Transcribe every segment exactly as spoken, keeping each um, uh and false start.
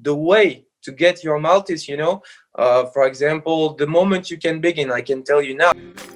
the way to get your Maltese, you know. Uh, for example, the moment you can begin, I can tell you now.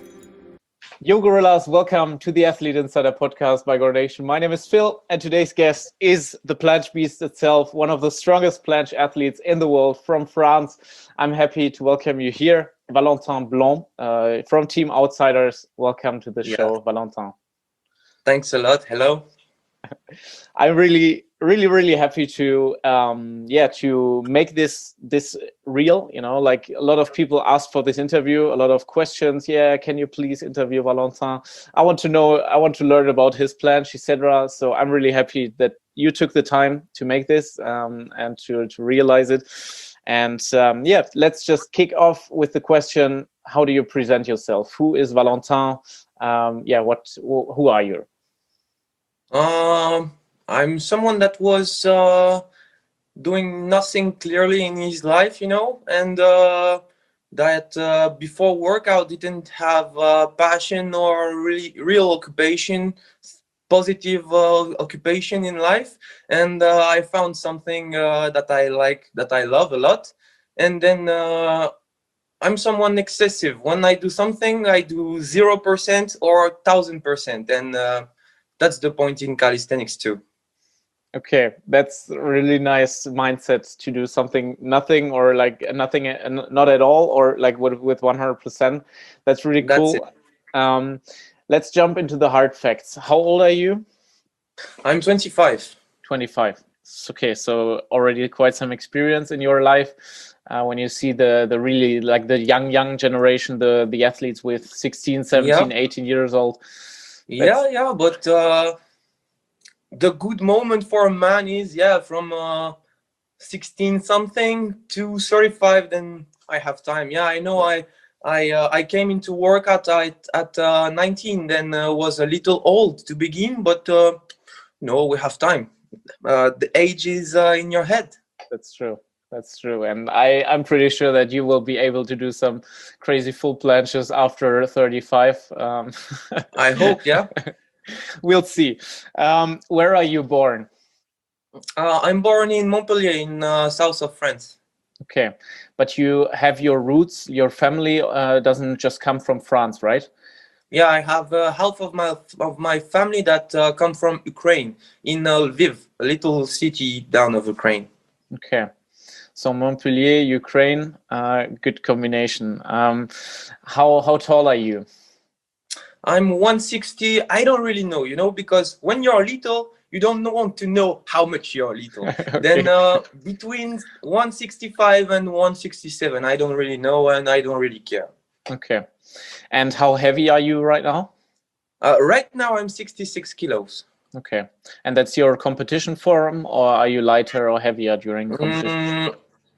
Yo, Gorillas, welcome to the Athlete Insider podcast by Gordation. My name is Phil, and today's guest is the planche beast itself, one of the strongest planche athletes in the world from France. I'm happy to welcome you here, Valentin Blanc, uh, from Team Outsiders. Welcome to the Yeah. show, Valentin. Thanks a lot. Hello. I'm really, really, really happy to, um, yeah, to make this this real. You know, like a lot of people ask for this interview, a lot of questions. Yeah, can you please interview Valentin? I want to know, I want to learn about his planche, et cetera. So I'm really happy that you took the time to make this um, and to to realize it. And um, yeah, let's just kick off with the question: how do you present yourself? Who is Valentin? Um, yeah, what? Who are you? Um, I'm someone that was uh, doing nothing clearly in his life, you know, and uh, that uh, before workout didn't have uh, passion or really real occupation, positive uh, occupation in life, and uh, I found something uh, that I like, that I love a lot, and then uh, I'm someone excessive. When I do something, I do zero percent or thousand percent, and uh, that's the point in calisthenics too. Okay, that's a really nice mindset to do something nothing or like nothing, not at all, or like with with one hundred percent. That's really That's cool. Um, let's jump into the hard facts. How old are you? I'm twenty-five. twenty-five. Okay, so already quite some experience in your life. Uh, when you see the the really like the young young generation, the the athletes with sixteen, seventeen, Yeah, eighteen years old. yeah, yeah. But uh, the good moment for a man is, yeah, from uh, sixteen something to thirty-five. Then I have time. Yeah, I know. I I uh, I came into work at at, at uh, nineteen. Then uh, was a little old to begin, but uh, no, we have time. Uh, the age is uh, in your head. That's true. That's true. And I, I'm pretty sure that you will be able to do some crazy full planches after thirty-five. Um, I hope, yeah. We'll see. Um, where are you born? Uh, I'm born in Montpellier, in uh, south of France. Okay. But you have your roots, your family uh, doesn't just come from France, right? Yeah, I have uh, half of my of my family that uh, come from Ukraine, in uh, Lviv, a little city down of Ukraine. Okay. So Montpellier, Ukraine, uh, good combination. Um, how how tall are you? I'm one sixty. I don't really know, you know, because when you're little, you don't want to know how much you're little. Okay. Then uh, between one sixty-five and one sixty-seven, I don't really know, and I don't really care. Okay. And how heavy are you right now? Uh, right now, I'm sixty-six kilos. Okay. And that's your competition form, or are you lighter or heavier during competition? Mm,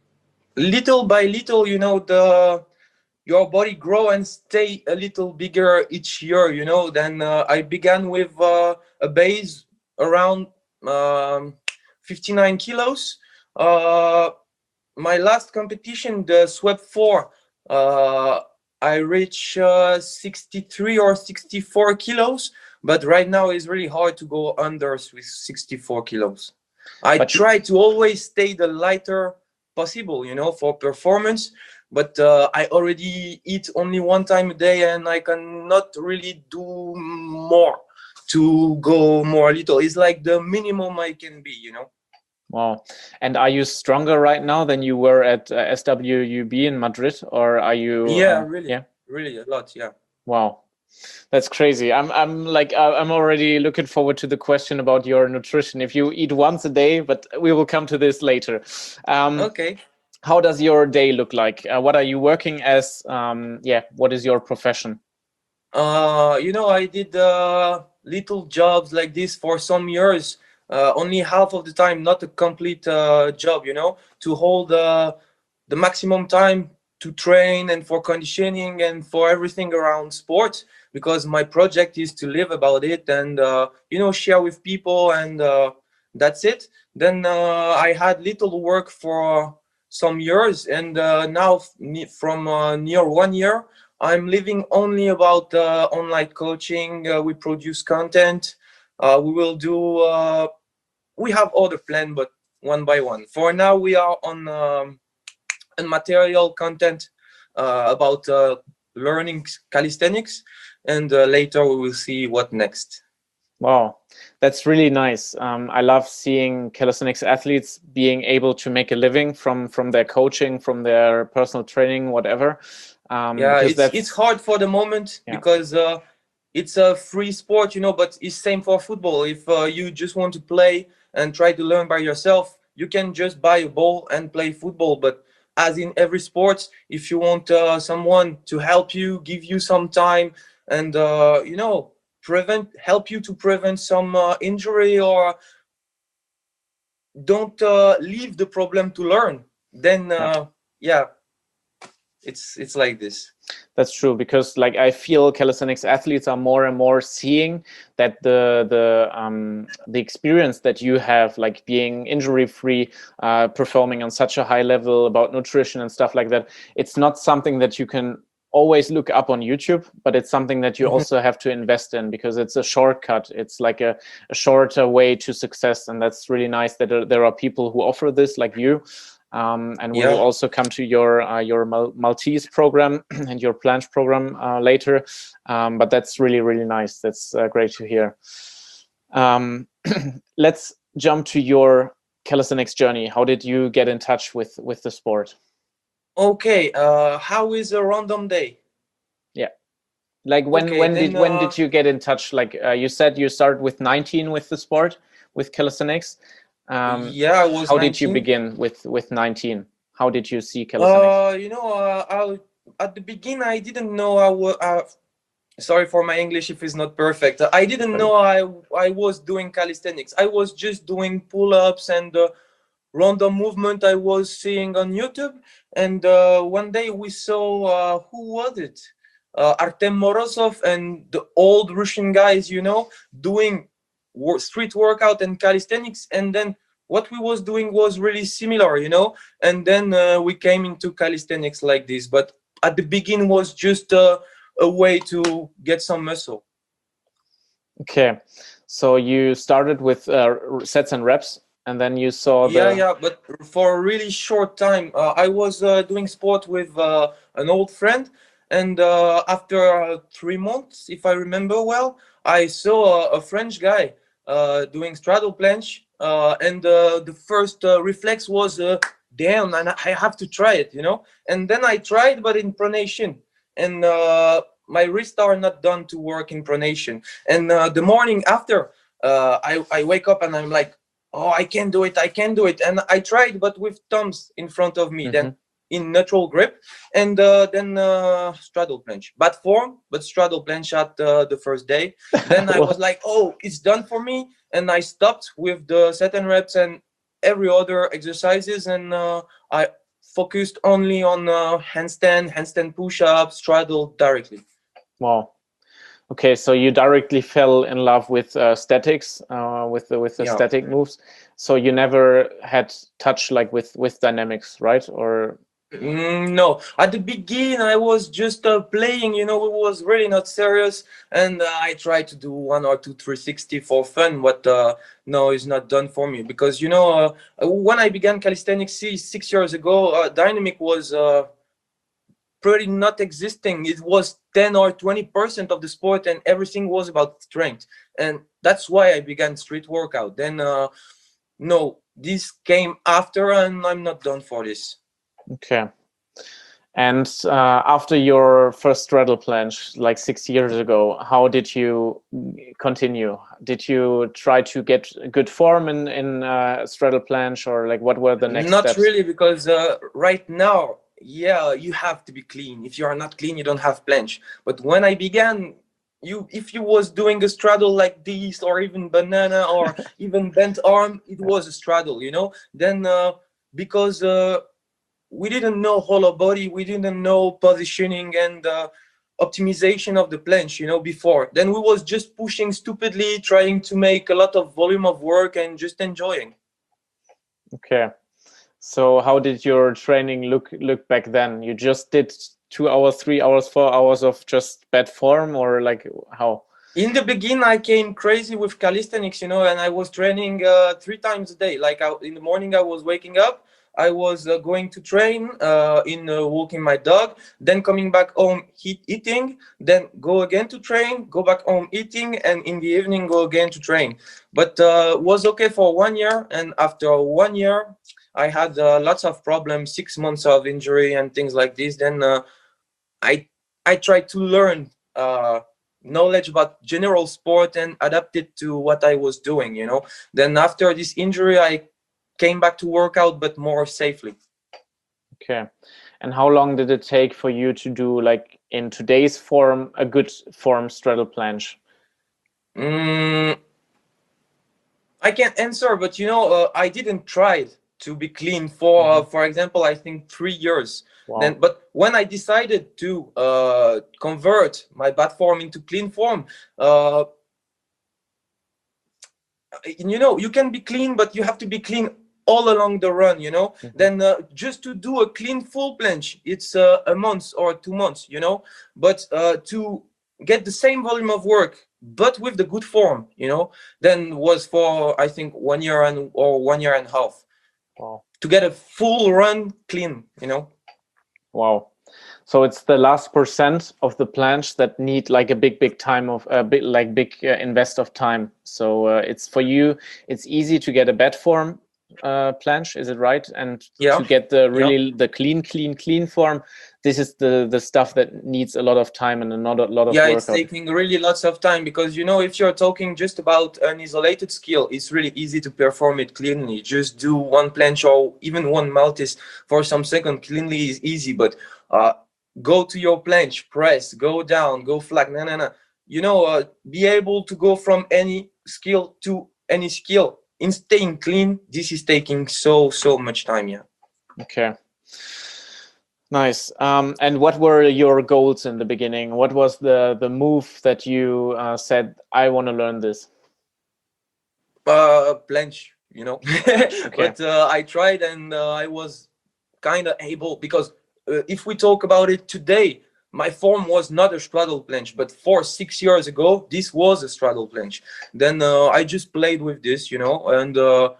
little by little, you know, the your body grow and stay a little bigger each year, you know. Then uh, I began with uh, a base around um, fifty-nine kilos. Uh, my last competition, the Swep four, uh, I reached uh, sixty-three or sixty-four kilos, but right now it's really hard to go under with sixty-four kilos. I But try to always stay the lighter possible, you know, for performance, but uh, I already eat only one time a day, and I cannot really do more to go more a little. It's like the minimum I can be, you know. wow. And are you stronger right now than you were at uh, S W U B in Madrid, or are you? Yeah, Uh, really, yeah. really a lot. Yeah. Wow. That's crazy. I'm I'm like uh, I'm already looking forward to the question about your nutrition. If you eat once a day, but we will come to this later. Um, Okay. how does your day look like? Uh, what are you working as? Um, yeah, what is your profession? Uh, you know, I did uh, little jobs like this for some years. Uh, only half of the time, not a complete uh, job. You know, to hold uh, the maximum time to train and for conditioning and for everything around sport. Because my project is to live about it and uh, you know, share with people, and uh, that's it. Then uh, I had little work for some years, and uh, now from uh, near one year, I'm living only about uh, online coaching. Uh, we produce content. Uh, we will do. Uh, we have other plan, but one by one. For now, we are on um, on material content uh, about uh, learning calisthenics, and uh, later we will see what next. Wow, that's really nice. Um, I love seeing calisthenics athletes being able to make a living from from their coaching, from their personal training, whatever. Um, Yeah, because it's that's it's hard for the moment yeah. because uh, it's a free sport, you know. But it's same for football. If uh, you just want to play and try to learn by yourself, you can just buy a ball and play football. But as in every sport, if you want uh, someone to help you, give you some time, and uh, you know, prevent help you to prevent some uh, injury, or don't uh, leave the problem to learn, then Yeah. uh, yeah, it's it's like this. That's true, because like I feel calisthenics athletes are more and more seeing that the the um, the experience that you have, like being injury free, uh, performing on such a high level, about nutrition and stuff like that, it's not something that you can always look up on YouTube, but it's something that you Mhm. also have to invest in, because it's a shortcut. It's like a, a shorter way to success, and that's really nice that there, there are people who offer this, like you. Um, and we will Yeah. also come to your uh, your Mal Maltese program and your planche program uh, later. Um, but that's really, really nice. That's uh, great to hear. Um, let's jump to your calisthenics journey. How did you get in touch with with the sport? Okay. Uh, how is a random day? Yeah, like when Okay, when then did when uh, did you get in touch? Like uh, you said, you started with nineteen with the sport, with calisthenics. Um, yeah, I was how did you nineteen. begin with with nineteen? How did you see calisthenics? Uh, you know, uh, I at the beginning I didn't know I was. Uh, sorry for my English if it's not perfect. I didn't know I I was doing calisthenics. I was just doing pull-ups and uh, random movement I was seeing on YouTube. And uh, one day we saw uh, who was it? Uh, Artem Morozov and the old Russian guys, you know, doing wor- street workout and calisthenics. And then what we was doing was really similar, you know. And then uh, we came into calisthenics like this. But at the beginning was just uh, a way to get some muscle. Okay, so you started with uh, sets and reps, and then you saw Yeah, the. yeah, but for a really short time. Uh, I was uh, doing sport with uh, an old friend, and uh, after uh, three months, if I remember well, I saw a, a French guy uh, doing straddle planche, uh, and uh, the first uh, reflex was, uh, "Damn, and I have to try it," you know. And then I tried, but in pronation, and uh, my wrists are not done to work in pronation. And uh, the morning after, uh, I I wake up and I'm like, oh, I can do it, I can do it. And I tried, but with thumbs in front of me, Mm-hmm. then in neutral grip, and uh, then uh, straddle planche. Bad form, but straddle planche at uh, the first day. Then I was like, oh, it's done for me. And I stopped with the set and reps and every other exercises. And uh, I focused only on uh, handstand, handstand push-ups, straddle directly. Wow. Okay, so you directly fell in love with uh, statics, uh, with the with the Yeah. static moves. So you never had touch like with with dynamics, right? Or Mm, no, at the beginning I was just uh, playing, you know, it was really not serious, and uh, I tried to do one or two three sixty for fun, but uh, no, it's not done for me because you know uh, when I began calisthenics six, six years ago, uh, dynamic was uh, pretty not existing. It was ten or twenty percent of the sport, and everything was about strength, and that's why I began street workout. Then uh, no, this came after, and I'm not done for this. okay. And uh, after your first straddle planche, like six years ago, how did you continue? Did you try to get good form in in uh, straddle planche, or like what were the next Not steps? really, because uh, right now, yeah, you have to be clean. If you are not clean, you don't have planche. But when I began, you if you was doing a straddle like this, or even banana, or even bent arm, it was a straddle, you know. Then uh, because uh, we didn't know whole body, we didn't know positioning and uh, optimization of the planche, you know, before. Then we was just pushing stupidly, trying to make a lot of volume of work and just enjoying. Okay. So how did your training look look back then? You just did two hours, three hours, four hours of just bad form, or like how? In the beginning, I came crazy with calisthenics, you know, and I was training uh, three times a day. Like I, in the morning, I was waking up, I was uh, going to train, uh, in uh, walking my dog, then coming back home, eat, eating, then go again to train, go back home eating, and in the evening go again to train. But uh, was okay for one year, and after one year, I had uh, lots of problems, six months of injury and things like this. Then uh, I I tried to learn uh, knowledge about general sport and adapt it to what I was doing. You know. Then after this injury, I came back to workout, but more safely. Okay. And how long did it take for you to do, like in today's form, a good form straddle planche? Mm, I can't answer, but you know, uh, I didn't try to be clean for, Mhm. uh, for example, I think three years. Wow. Then, but when I decided to uh, convert my bad form into clean form, uh, you know, you can be clean, but you have to be clean all along the run. You know, Mhm. then uh, just to do a clean full planche, it's uh, a month or two months. You know, but uh, to get the same volume of work but with the good form, you know, then was for I think one year and or one year and a half. Wow. To get a full run clean, you know. Wow. So it's the last percent of the planche that need like a big, big time of a uh, bit like big uh, invest of time. So uh, it's for you. It's easy to get a bad form uh, planche, is it right? And Yeah. to get the really yeah. the clean, clean, clean form, this is the the stuff that needs a lot of time and a lot, a lot of yeah, workout. it's taking really lots of time because you know if you're talking just about an isolated skill, it's really easy to perform it cleanly. Just do one planche or even one maltese for some second cleanly is easy, but uh, go to your planche, press, go down, go flat. No, no, no. You know, uh, be able to go from any skill to any skill in staying clean. This is taking so so much time. Yeah. Okay. Nice. Um, and what were your goals in the beginning? What was the the move that you uh, said, I want to learn this? Uh, planche, you know. Okay. But uh, I tried and uh, I was kind of able because uh, if we talk about it today, my form was not a straddle planche, but four six years ago, this was a straddle planche. Then uh, I just played with this, you know, and uh,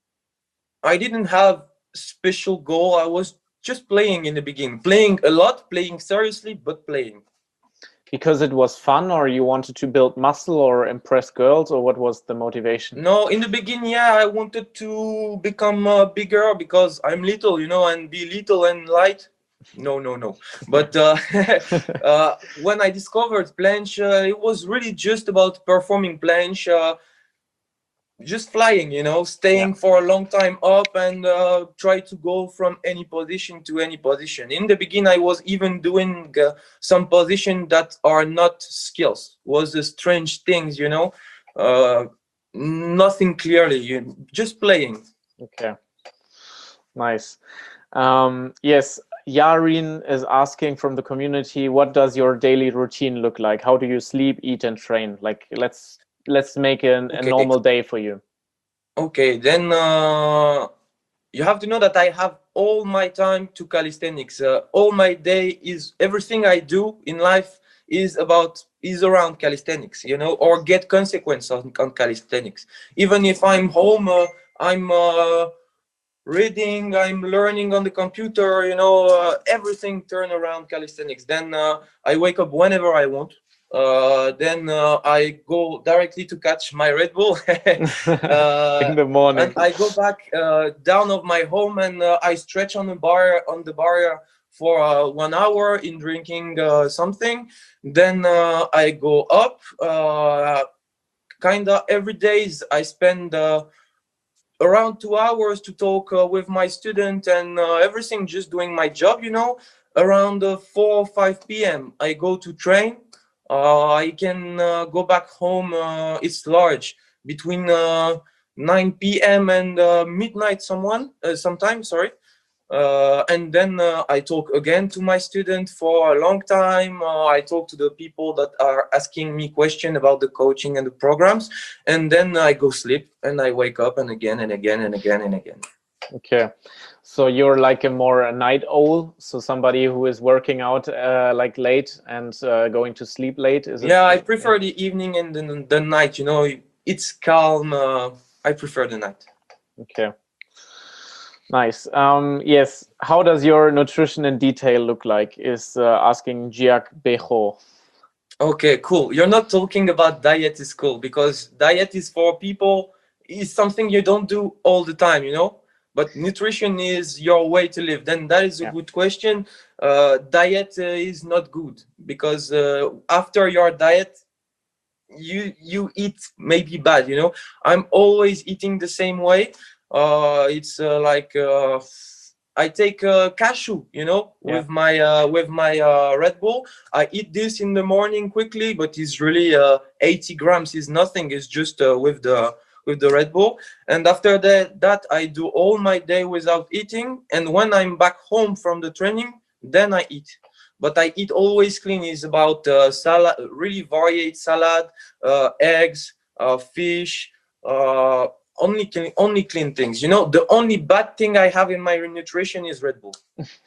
I didn't have special goal. I was just playing in the beginning, playing a lot, playing seriously, but playing. Because it was fun, or you wanted to build muscle or impress girls, or what was the motivation? No, in the beginning, yeah, I wanted to become uh, bigger because I'm little, you know, and be little and light. No, no, no. But uh, uh, when I discovered planche, uh, it was really just about performing planche, uh, just flying, you know, staying Yeah. for a long time up and uh, try to go from any position to any position. In the beginning, I was even doing uh, some positions that are not skills, was the strange things, you know. Uh, nothing clearly, you just playing. Okay. Nice. Um, yes, Yarin is asking from the community, what does your daily routine look like? How do you sleep, eat, and train? Like, let's let's make an, a Okay. normal day for you. Okay, then uh, you have to know that I have all my time to calisthenics. Uh, all my day is everything I do in life is about is around calisthenics, you know, or get consequence on, on calisthenics. Even if I'm home, uh, I'm uh, reading, I'm learning on the computer, you know, uh, everything turn around calisthenics. Then uh, I wake up whenever I want. Uh, then uh, I go directly to catch my Red Bull. uh, In the morning. and I go back uh, down of my home and uh, I stretch on the bar on the bar for uh, one hour in drinking uh, something. Then uh, I go up. Uh, kinda every days I spend uh, around two hours to talk uh, with my student and uh, everything, just doing my job. You know, around uh, four or five p m I go to train. Uh, I can uh, go back home. Uh, it's large between uh, nine p m and uh, midnight. Someone, uh, sometime. Sorry. Uh, and then uh, I talk again to my student for a long time. Uh, I talk to the people that are asking me questions about the coaching and the programs, and then I go sleep and I wake up and again and again and again and again. Okay, so you're like a more a night owl, so somebody who is working out uh, like late and uh, going to sleep late. Is it? Yeah, I prefer the evening and the, the night. You know, it's calm. Uh, I prefer the night. Okay. Nice. Um, yes. How does your nutrition in detail look like? Is uh, asking Giac Bejo. Okay, cool. You're not talking about diet is cool, because diet is for people, is something you don't do all the time, you know? But nutrition is your way to live. Then that is a Yeah. good question. Uh, diet uh, is not good, because uh, after your diet, you you eat maybe bad, you know? I'm always eating the same way. Uh, it's uh, like uh, I take uh, cashew, you know, Yeah. with my uh, with my uh, Red Bull. I eat this in the morning quickly, but it's really uh, eighty grams is nothing. It's just uh, with the with the Red Bull. And after that, that I do all my day without eating. And when I'm back home from the training, then I eat. But I eat always clean. Is about uh, salad, really varied salad, uh, eggs, uh, fish. Uh, only clean, only clean things. You know, the only bad thing I have in my nutrition is Red Bull.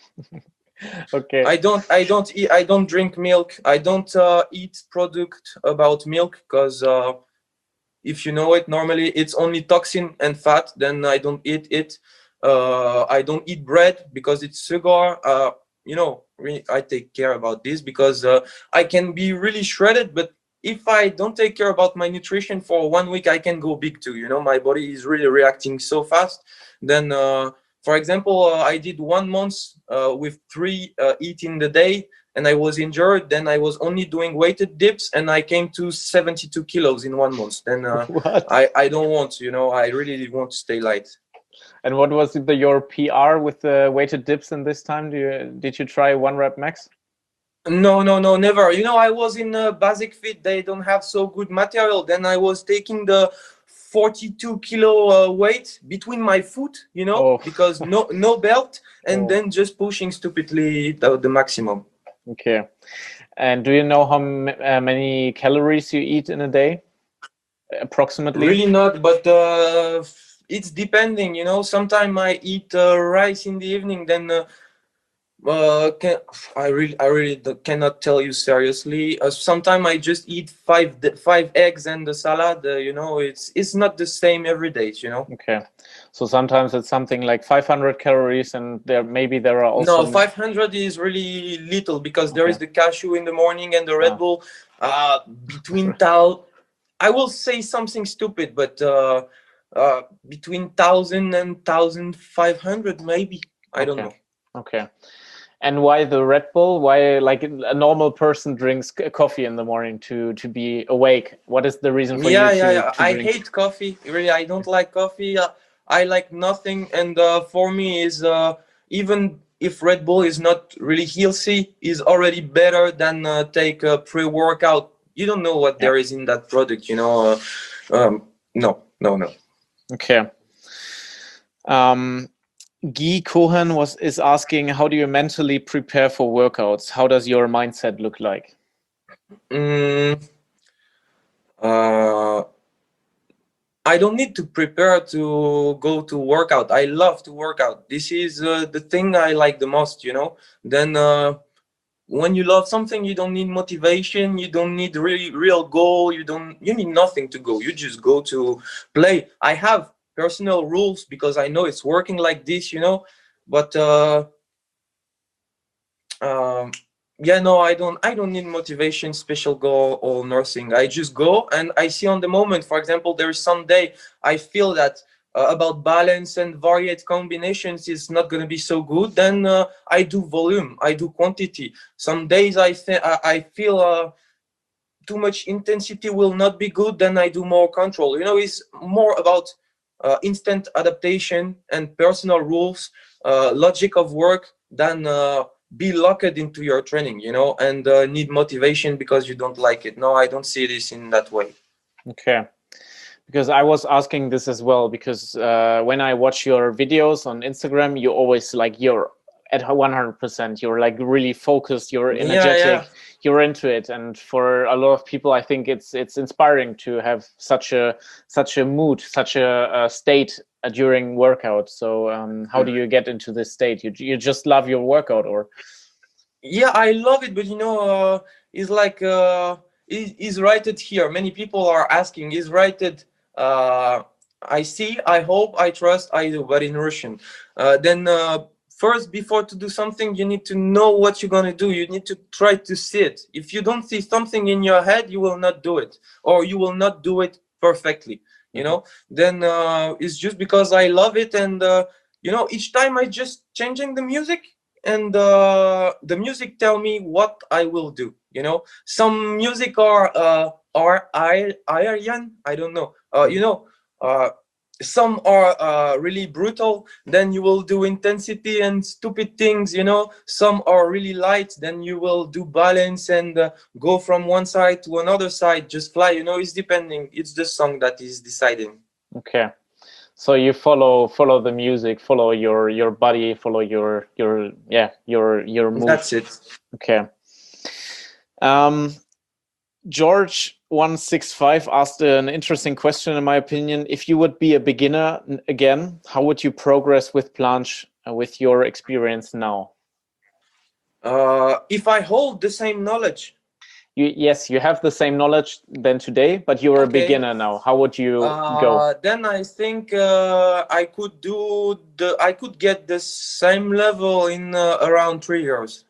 Okay. I don't, I don't eat, I don't drink milk. I don't uh, eat product about milk, because uh, if you know it, normally it's only toxin and fat. Then I don't eat it. Uh, I don't eat bread because it's sugar. Uh, you know, really, I take care about this, because uh, I can be really shredded, but if I don't take care about my nutrition for one week, I can go big too. You know, my body is really reacting so fast. Then, uh, for example, uh, I did one month uh, with three uh, eat in the day, and I was injured. Then I was only doing weighted dips, and I came to seventy-two kilos in one month. Then uh, What? I I don't want, you know, I really want to stay light. And what was the, your P R with the weighted dips in this time? Do you did you try one rep max? No, no, no, never. You know, I was in uh, Basic Fit. They don't have so good material. Then I was taking the forty-two kilo uh, weight between my foot, you know, Oh. because no no belt, and Oh. then just pushing stupidly the, the maximum. Okay. And do you know how m uh, many calories you eat in a day, approximately? Really not, but uh, it's depending, you know. Sometimes I eat uh, rice in the evening, then uh, uh can I really I really d- cannot tell you seriously. Uh, sometimes I just eat five d- five eggs and the salad. Uh, you know, it's it's not the same every day, you know. Okay. So sometimes it's something like five hundred calories, and there maybe there are also No, five hundred is really little, because there is Okay. the cashew in the morning and the Red Ah. Bull. Uh, between tal, I will say something stupid, but uh, uh, between thousand and thousand five hundred, maybe. I don't Okay. know. Okay. And why the Red Bull? Why, like a normal person drinks c- coffee in the morning to to be awake? What is the reason for Yeah, you yeah, to yeah. to I drink? hate coffee. Really, I don't like coffee. Uh, I like nothing. And uh, for me, is uh, even if Red Bull is not really healthy, is already better than uh, take a pre-workout. You don't know what Yeah. there is in that product, you know. Uh, um, no, no, no. Okay. Um, Guy Cohen was is asking, how do you mentally prepare for workouts? How does your mindset look like? Mm, uh, I don't need to prepare to go to workout. I love to work out. This is uh, the thing I like the most, you know. Then uh, when you love something, you don't need motivation. You don't need really real goal. You don't. You need nothing to go. You just go to play. I have personal rules because I know it's working like this, you know. But uh, um, yeah, no, I don't. I don't need motivation, special goal, or nursing. I just go and I see on the moment. For example, there is some day I feel that uh, about balance and varied combinations is not going to be so good. Then uh, I do volume. I do quantity. Some days I think I I feel uh, too much intensity will not be good. Then I do more control. You know, it's more about uh, instant adaptation and personal rules, uh, logic of work than uh, be locked into your training, you know, and uh, need motivation because you don't like it. No, I don't see this in that way. Okay. Because I was asking this as well, because uh, when I watch your videos on Instagram, you always like you're at one hundred percent. You're like really focused, you're Yeah, energetic, yeah. you're into it. And for a lot of people, I think it's it's inspiring to have such a such a mood, such a, a state uh, during workout. So um, how do you get into this state? You you just love your workout, or? Yeah, I love it, but you know, uh, it's like uh, is is rated here. Many people are asking, is rated. Uh, I see, I hope, I trust, I do, but in Russian. Uh, then uh, first, before to do something, you need to know what you're gonna do. You need to try to see it. If you don't see something in your head, you will not do it, or you will not do it perfectly. You know. Then uh, it's just because I love it, and uh, you know, each time I just changing the music, and uh, the music tell me what I will do. You know, some music are uh, are I Aryan. I don't know. Uh, you know, uh, some are uh, really brutal. Then you will do intensity and stupid things. You know, some are really light. Then you will do balance and uh, go from one side to another side. Just fly. You know, it's depending. It's the song that is deciding. Okay. So you follow follow the music, follow your your body, follow your your yeah your your move. That's it. Okay. Um, George one six five asked an interesting question, in my opinion. If you would be a beginner again, how would you progress with planche uh, with your experience now? Uh, if I hold the same knowledge. You, yes, you have the same knowledge than today, but you're Okay. a beginner now. How would you uh, go? Then I think uh, I could do the I could get the same level in uh, around three years.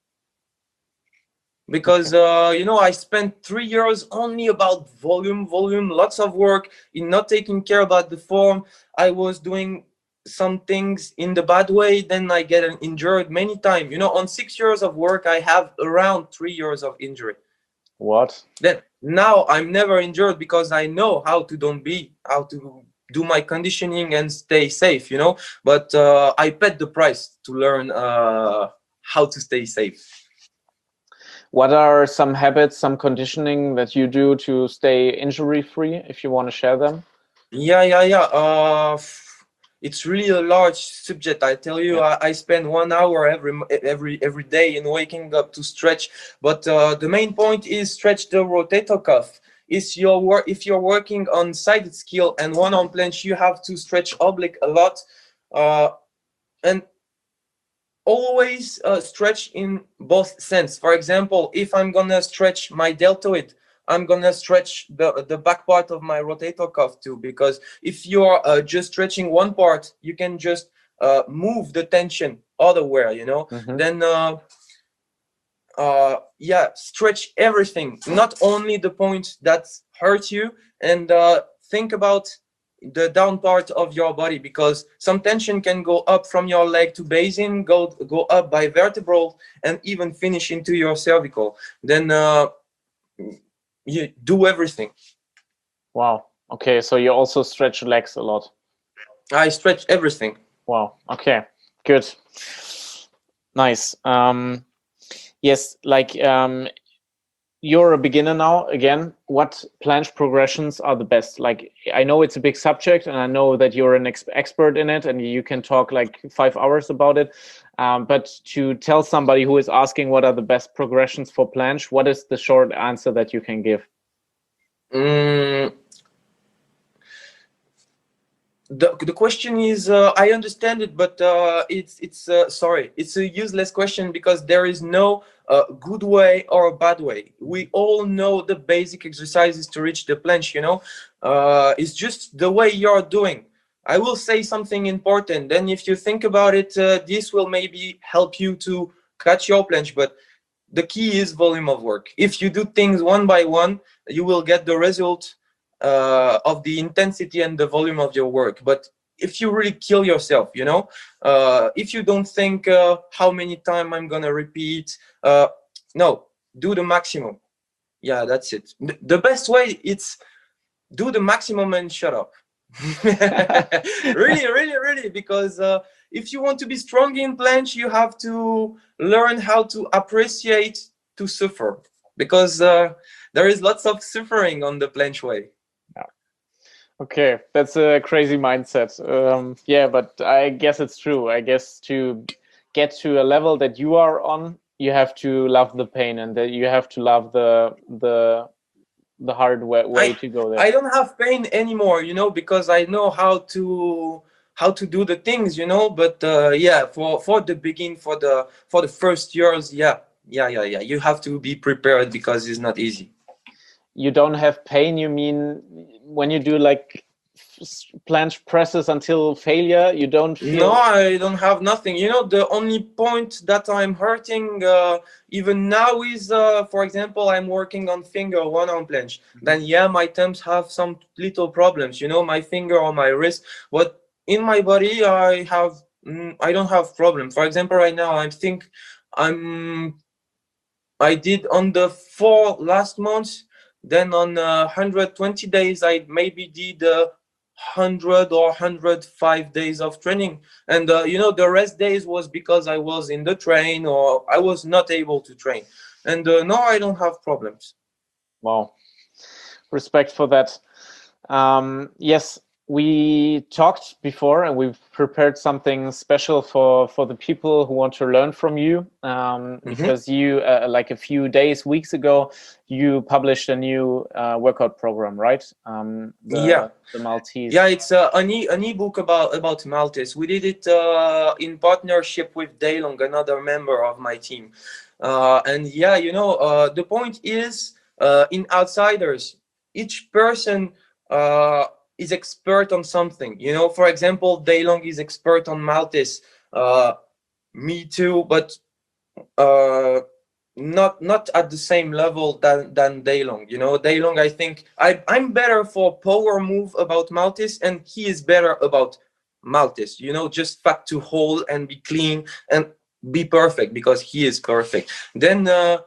Because uh, you know, I spent three years only about volume, volume, lots of work in not taking care about the form. I was doing some things in the bad way, then I get injured many times. You know, on six years of work, I have around three years of injury. What? Then now I'm never injured because I know how to don't be, how to do my conditioning and stay safe, you know. But uh, I paid the price to learn uh, how to stay safe. What are some habits, some conditioning that you do to stay injury free, if you want to share them? Yeah, yeah, yeah. Uh, it's really a large subject. I tell you, yeah. I, I spend one hour every every every day in waking up to stretch. But uh, the main point is stretch the rotator cuff. Is your work if you're working on sided skill and one on planche, you have to stretch oblique a lot, uh, and always uh, stretch in both sense. For example, if I'm gonna stretch my deltoid, I'm gonna stretch the the back part of my rotator cuff too, because if you're uh, just stretching one part, you can just uh, move the tension otherwhere, you know. Mm-hmm. Then uh, uh, yeah, stretch everything, not only the point that hurt you, and uh, think about the down part of your body, because some tension can go up from your leg to basin, go go up by vertebral, and even finish into your cervical. Then uh, you do everything. Wow. Okay, so you also stretch legs a lot. I stretch everything. Wow. Okay, good. Nice. Um, yes, like um, you're a beginner now. Again, what planche progressions are the best? Like, I know it's a big subject, and I know that you're an ex expert in it, and you can talk like five hours about it. Um, but to tell somebody who is asking what are the best progressions for planche, what is the short answer that you can give? Mm. The, the question is, uh, I understand it, but uh, it's it's uh, sorry, it's a useless question, because there is no uh, good way or a bad way. We all know the basic exercises to reach the planche, you know. Uh, it's just the way you're doing. I will say something important. Then if you think about it, uh, this will maybe help you to catch your planche, but the key is volume of work. If you do things one by one, you will get the result uh, of the intensity and the volume of your work. But if you really kill yourself, you know, uh, if you don't think uh, how many times I'm gonna repeat, uh, no, do the maximum. Yeah, that's it. The best way, it's do the maximum and shut up. really, really, really, because uh, if you want to be strong in planche, you have to learn how to appreciate to suffer, because uh, there is lots of suffering on the planche way. Yeah. Okay, that's a crazy mindset. Um, yeah, but I guess it's true. I guess to get to a level that you are on, you have to love the pain, and that you have to love the the the hard way, way I to go there. I don't have pain anymore, you know, because I know how to how to do the things, you know. But uh, yeah, for for the begin, for the for the first years, yeah, yeah, yeah, yeah, you have to be prepared because it's not easy. You don't have pain, you mean when you do like planche presses until failure, you don't feel? No, I don't have nothing. You know, the only point that I'm hurting uh, even now is, uh, for example, I'm working on finger one on planche. Mm-hmm. Then yeah, my thumbs have some little problems. You know, my finger or my wrist. But in my body, I have mm, I don't have problem. For example, right now I think I'm I did on the four last months. Then on uh, one hundred twenty days, I maybe did uh, one hundred or one hundred five days of training. And uh, you know, the rest days was because I was in the train or I was not able to train. And uh, no, I don't have problems. Wow, respect for that. Um, yes, we talked before, and we've prepared something special for for the people who want to learn from you. Um, Mhm. because you, uh, like a few days, weeks ago, you published a new uh, workout program, right? Um, the, Yeah. the Maltese. Yeah, it's uh, an, e- an ebook about about Maltese. We did it uh, in partnership with Daylong, another member of my team. Uh, and yeah, you know, uh, the point is uh, in outsiders, each person uh, is expert on something. You know, for example, Daylong is expert on Maltese. Uh, me too, but uh, not not at the same level than than Daylong. You know, Daylong, I think I I'm better for power move about Maltese, and he is better about Maltese. You know, just fact to hold and be clean and be perfect because he is perfect. Then uh,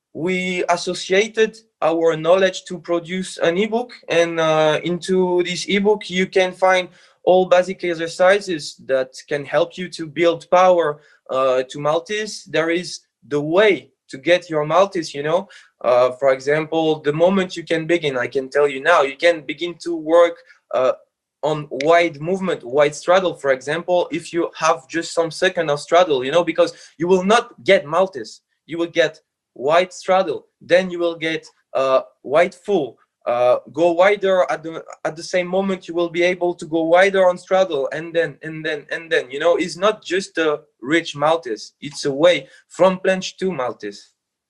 we associated our knowledge to produce an ebook, and uh, into this ebook you can find all basic exercises that can help you to build power uh, to Maltese. There is the way to get your Maltese, you know. Uh, for example, the moment you can begin, I can tell you now, you can begin to work uh, on wide movement, wide straddle, for example, if you have just some second of straddle, you know, because you will not get Maltese. You will get wide straddle, then you will get uh, wide full. Uh, go wider at the at the same moment you will be able to go wider on straddle, and then and then and then you know, it's not just a rich Maltese, it's a way from planche to Maltese.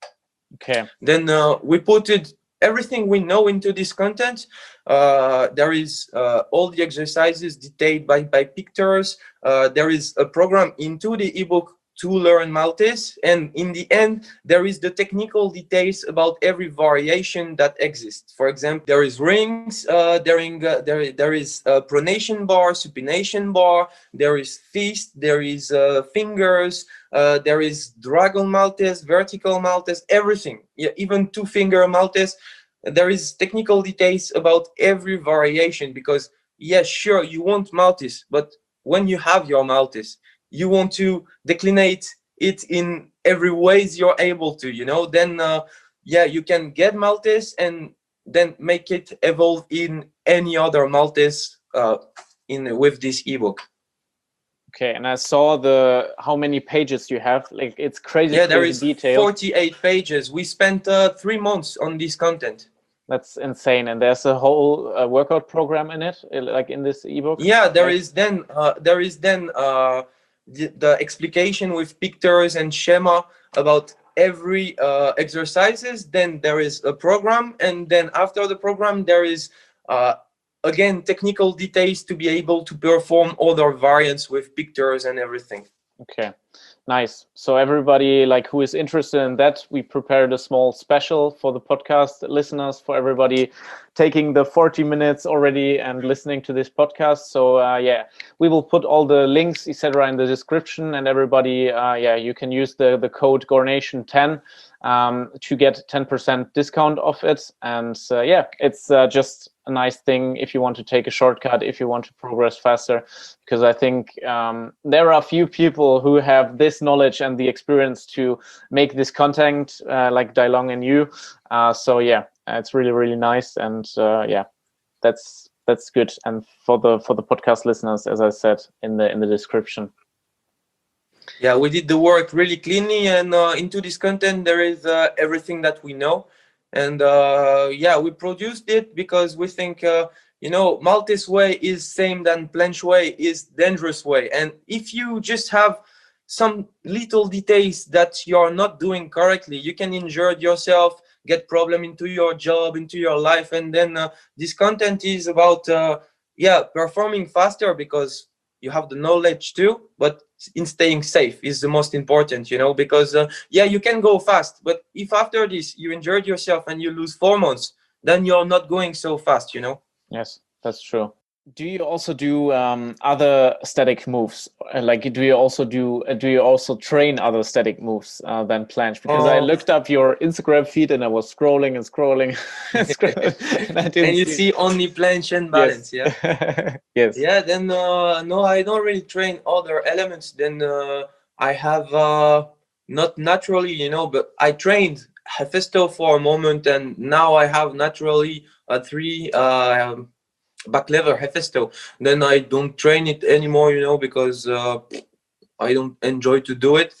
Okay. Then uh, we put it everything we know into this content. Uh, there is uh, all the exercises detailed by by pictures. Uh, there is a program into the ebook to learn Maltese, and in the end there is the technical details about every variation that exists. For example, there is rings, uh, there, in, uh, there, there is a pronation bar, supination bar, there is fist, there is uh, fingers, uh, there is dragon Maltese, vertical Maltese, everything. Yeah, even two finger Maltese. There is technical details about every variation, because yes, yeah, sure, you want Maltese, but when you have your Maltese, you want to declinate it in every ways you're able to, you know. Then uh, yeah, you can get Maltese and then make it evolve in any other Maltese uh, in with this ebook. Okay, and I saw the how many pages you have. Like, it's crazy, Yeah, there crazy is detailed. forty-eight pages. We spent uh, three months on this content. That's insane. And there's a whole uh, workout program in it, like in this ebook. Yeah, there right? is then uh, there is then uh, the, the explication with pictures and schema about every uh, exercises. Then there is a program, and then after the program there is uh, again technical details to be able to perform other variants with pictures and everything. Okay, nice. So everybody like who is interested in that, we prepared a small special for the podcast listeners, for everybody taking the forty minutes already and listening to this podcast. So uh, yeah, we will put all the links, et cetera, in the description, and everybody, uh, yeah, you can use the the code Gornation ten um, to get ten percent discount off it. And uh, yeah, it's uh, just a nice thing if you want to take a shortcut, if you want to progress faster, because I think um, there are a few people who have this knowledge and the experience to make this content uh, like Daylong and you. Uh, so yeah, it's really, really nice. And uh, yeah, that's that's good. And for the for the podcast listeners, as I said in the in the description. Yeah, we did the work really cleanly, and uh, into this content there is uh, everything that we know, and uh, yeah, we produced it because we think uh, you know, Maltese way is same than planche way is dangerous way, and if you just have some little details that you're not doing correctly, you can injure yourself, get problem into your job, into your life, and then uh, this content is about uh, yeah, performing faster because you have the knowledge too, but in staying safe is the most important, you know, because uh, yeah, you can go fast, but if after this you injured yourself and you lose four months, then you're not going so fast, you know. Yes, that's true. Do you also do um, other static moves? Uh, Like, do you also do uh, do you also train other static moves uh, than planche? Because I uh, looked up your Instagram feed and I was scrolling and scrolling, and, scrolling and I didn't and you see. see only planche and Yes. balance, yeah. Yes. Yeah, then uh, no, I don't really train other elements. Then uh, I have uh, not naturally, you know, but I trained Hephaestus for a moment, and now I have naturally a three uh, back lever Hephaestus. Then I don't train it anymore, you know, because uh, I don't enjoy to do it.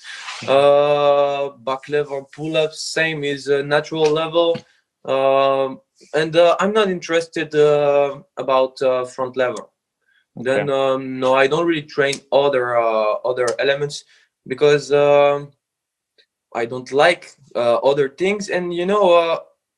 Uh, back lever pull ups, same is a natural level. Um, and uh, I'm not interested uh, about uh, front lever. Okay. Then um, no, I don't really train other uh, other elements because um, I don't like uh, other things. And you know, uh,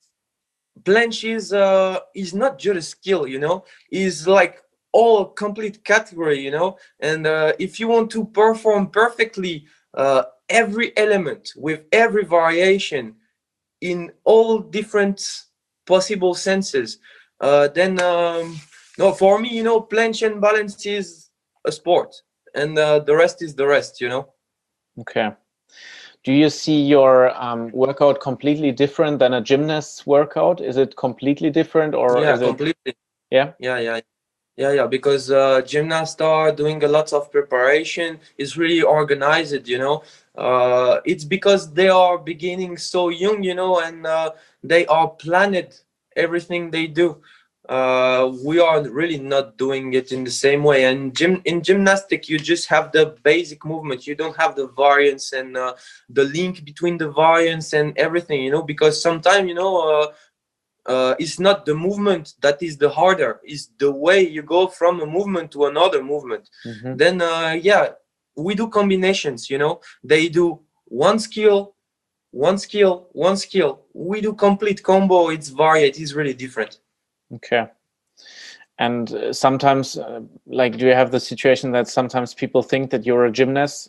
planche is uh, is not just a skill. You know, is like all complete category. You know, and uh, if you want to perform perfectly uh, every element with every variation in all different possible senses, uh, then um, no, for me, you know, planche and balance is a sport, and uh, the rest is the rest, you know. Okay. Do you see your um, workout completely different than a gymnast's workout? Is it completely different, or Yeah, is it? completely. Yeah. Yeah, yeah, yeah, yeah. Because uh, gymnasts are doing a lot of preparation. It's really organized, you know. Uh, it's because they are beginning so young, you know, and uh, they are planned everything they do. Uh, we are really not doing it in the same way. And gym in gymnastic, you just have the basic movement. You don't have the variance and uh, the link between the variance and everything, you know. Because sometimes, you know. Uh, uh, it's not the movement that is the harder, it's the way you go from a movement to another movement. Mm-hmm. Then uh, yeah, we do combinations, you know, they do one skill, one skill, one skill, we do complete combo. It's varied, it's really different. Okay. And uh, sometimes, uh, like, do you have the situation that sometimes people think that you're a gymnast?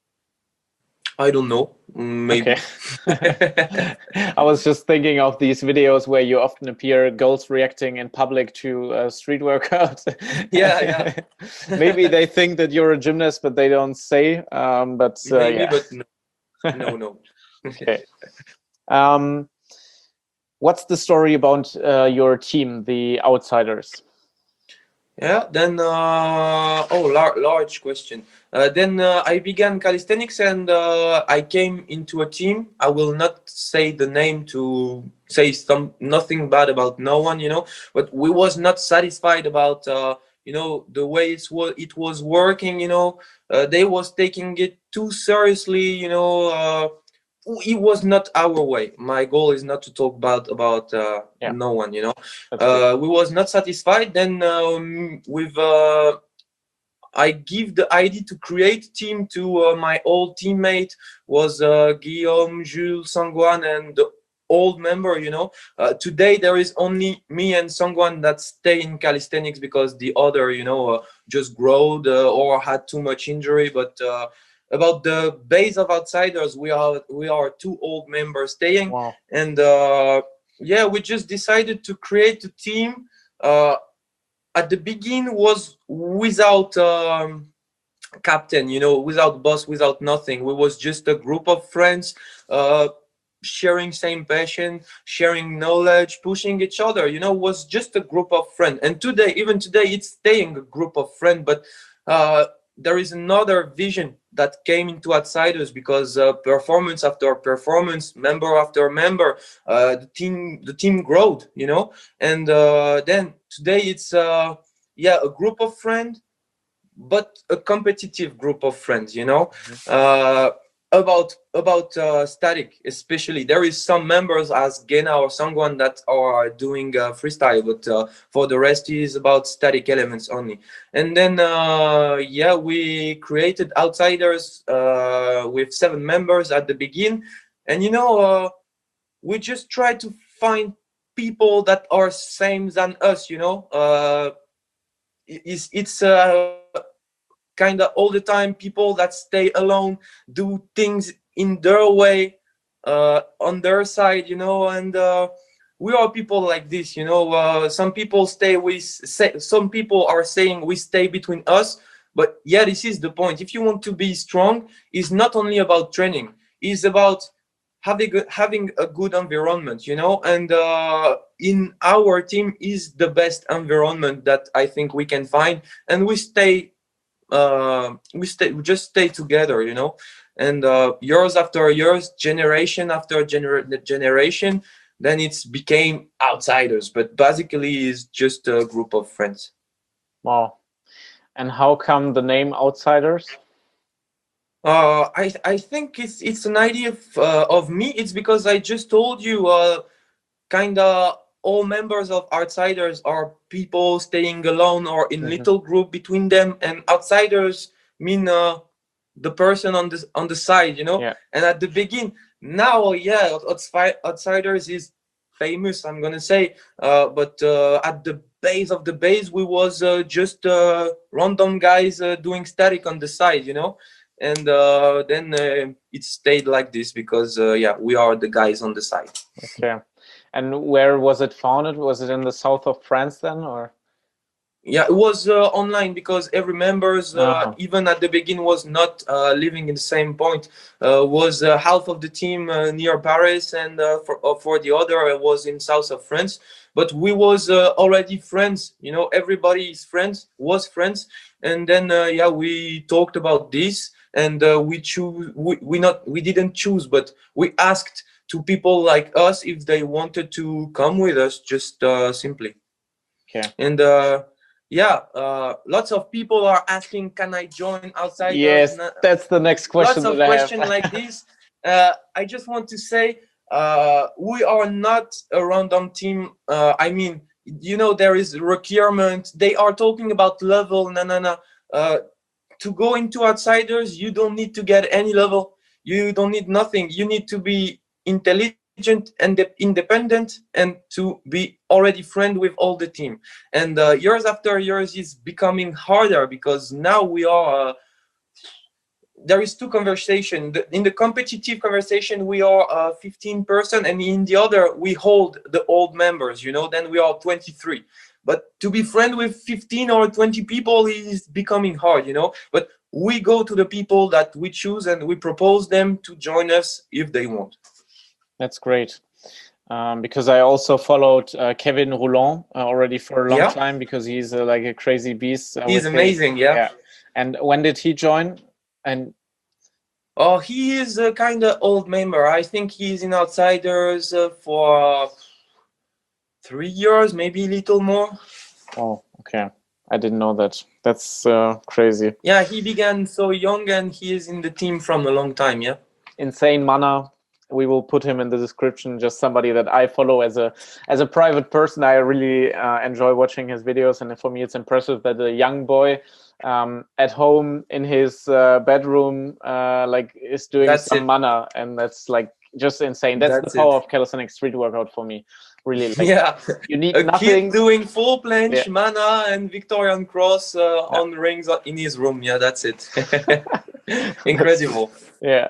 I don't know, maybe. Okay. I was just thinking of these videos where you often appear ghost reacting in public to uh, street workouts. Yeah, yeah. Maybe they think that you're a gymnast, but they don't say. Um, but uh, Maybe, yeah. but no, no, no. Okay. Um, what's the story about uh, your team, the Outsiders? Yeah, then uh, oh, lar- large question. Uh, then uh, I began calisthenics, and uh, I came into a team. I will not say the name to say some nothing bad about no one, you know. But we was not satisfied about uh, you know, the way it's was it was working. You know, uh, they was taking it too seriously. You know. Uh, it was not our way. My goal is not to talk bad about uh, Yeah. no one, you know. That's good. Uh, we was not satisfied. Then um, with uh, I give the idea to create team to uh, my old teammate was uh, Guillaume, Jules, Sangwan, and the old member. You know, uh, today there is only me and Sangwan that stay in calisthenics because the other, you know, uh, just growed uh, or had too much injury. But uh, about the base of Outsiders, we are we are two old members staying. Wow. And uh, yeah, we just decided to create a team. Uh, at the beginning was without um, captain, you know, without boss, without nothing. We was just a group of friends, uh, sharing same passion, sharing knowledge, pushing each other, you know, was just a group of friends. And today, even today, it's staying a group of friends, but uh, there is another vision that came into Outsiders because uh, performance after performance, member after member, uh, the team the team growed, you know. And uh, then today it's uh, yeah, a group of friends but a competitive group of friends, you know. Mhm. Uh, about about uh, static, especially there is some members as Gena or someone that are doing uh, freestyle, but uh, for the rest is about static elements only. And then uh, yeah, we created Outsiders uh, with seven members at the begin, and you know, uh, we just try to find people that are same than us, you know. Uh, it's it's uh, kind of all the time people that stay alone, do things in their way, uh, on their side, you know. And uh, we are people like this, you know. Uh, some people stay with say, some people are saying we stay between us, but yeah, this is the point. If you want to be strong, it's not only about training, it's about having a, having a good environment, you know. And uh, in our team is the best environment that I think we can find, and we stay uh, we stay we just stay together, you know. And uh, years after years, generation after gener- generation, then it's became Outsiders, but basically is just a group of friends. Wow. And how come the name Outsiders? uh, I, I think it's it's an idea of, uh, of me. It's because I just told you, uh, kind of all members of Outsiders are people staying alone or in Mhm. little group between them, and Outsiders mean uh, the person on the on the side, you know. Yeah. And at the beginning, now yeah, Outside- Outsiders is famous, I'm gonna say, uh, but uh, at the base of the base, we was uh, just uh, random guys uh, doing static on the side, you know. And uh, then uh, it stayed like this because uh, yeah, we are the guys on the side. Okay. And where was it founded? Was it in the south of France then, or? Yeah, it was uh, online because every members, uh, Uh-huh. even at the beginning, was not uh, living in the same point. Uh, was uh, half of the team uh, near Paris, and uh, for uh, for the other uh, was in south of France. But we was uh, already friends. You know, everybody is friends, was friends, and then uh, yeah, we talked about this, and uh, we choose. We, we not we didn't choose, but we asked to people like us if they wanted to come with us, just uh, simply. Okay. And uh, yeah, uh, lots of people are asking, "Can I join Outsiders?" Yes, Na- that's the next question Lots that of I have. questions like this. Uh, I just want to say, uh, we are not a random team. Uh, I mean, you know, there is requirement. They are talking about level. No, no, no. Uh, to go into Outsiders, you don't need to get any level. You don't need nothing. You need to be intelligent and de- independent, and to be already friend with all the team. And uh, years after years is becoming harder because now we are uh, there is two conversation. In the competitive conversation, we are uh, fifteen person, and in the other, we hold the old members. You know, then we are twenty-three. But to be friend with fifteen or twenty people is becoming hard. You know, but we go to the people that we choose, and we propose them to join us if they want. That's great. Um, because I also followed uh, Kevin Rouland uh, already for a long Yeah, time, because he's uh, like a crazy beast uh, he's with his, amazing. Yeah. yeah. And when did he join? And Oh, he is a kind of old member. I think he's in Outsiders uh, for three years, maybe a little more. oh, okay, I didn't know that. That's uh, crazy. Yeah, he began so young, and he is in the team from a long time. Yeah. Insane Mana. We will put him in the description. Just somebody that I follow as a as a private person. I really uh, enjoy watching his videos, and for me, it's impressive that a young boy um, at home in his uh, bedroom, uh, like, is doing That's some it. mana, and that's like just insane. That's, That's the power it. of calisthenics street workout for me. Really, like, Yeah, you need a kid nothing. doing full planche, Yeah. mana, and Victorian cross uh, Yeah. on rings in his room. Yeah, that's it. That's- Incredible. yeah.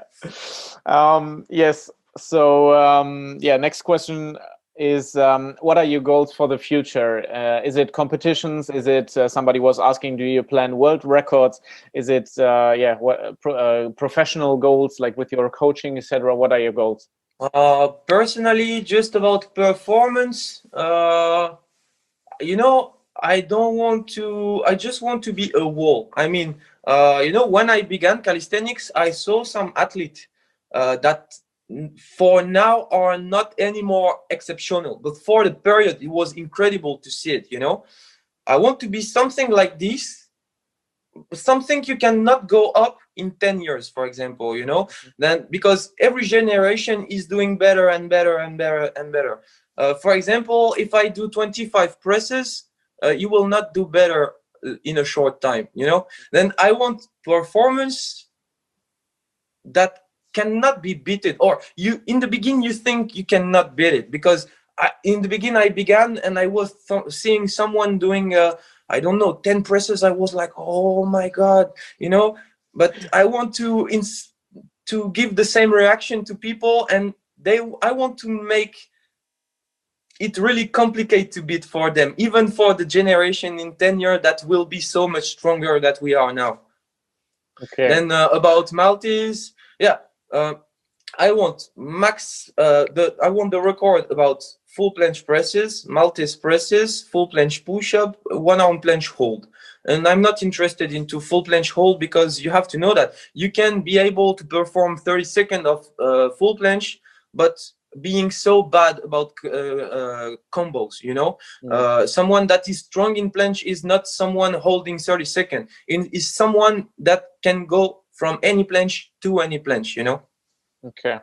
Um, yes. So um, yeah, next question is, um, what are your goals for the future? Uh, is it competitions? Is it uh, somebody was asking, do you plan world records? Is it uh, yeah, what pro, uh, professional goals, like with your coaching, et cetera? What are your goals? Uh, personally, just about performance. Uh, you know, I don't want to. I just want to be a wall. I mean, uh, you know, when I began calisthenics, I saw some athlete uh, that for now are not anymore exceptional, but for the period, it was incredible to see it. You know, I want to be something like this, something you cannot go up in ten years, for example, you know, then because every generation is doing better and better and better and better. Uh, for example, if I do twenty-five presses, uh, you will not do better in a short time, you know. Then I want performance that cannot be beaten, or you in the beginning you think you cannot beat it, because I, in the beginning I began and I was th seeing someone doing uh, I don't know, ten presses. I was like, oh my god, you know. But I want to ins to give the same reaction to people, and they I want to make it really complicated to beat for them, even for the generation in ten years that will be so much stronger than we are now. Okay. Then uh, about Maltese, yeah, uh, I want max. Uh, the I want the record about full planche presses, Maltese presses, full planche push-up, one arm planche hold. And I'm not interested into full planche hold, because you have to know that you can be able to perform thirty seconds of uh, full planche, but being so bad about uh, uh, combos, you know. Mm. Uh, someone that is strong in planche is not someone holding thirty seconds. It is someone that can go from any planche to any planche, you know. Okay.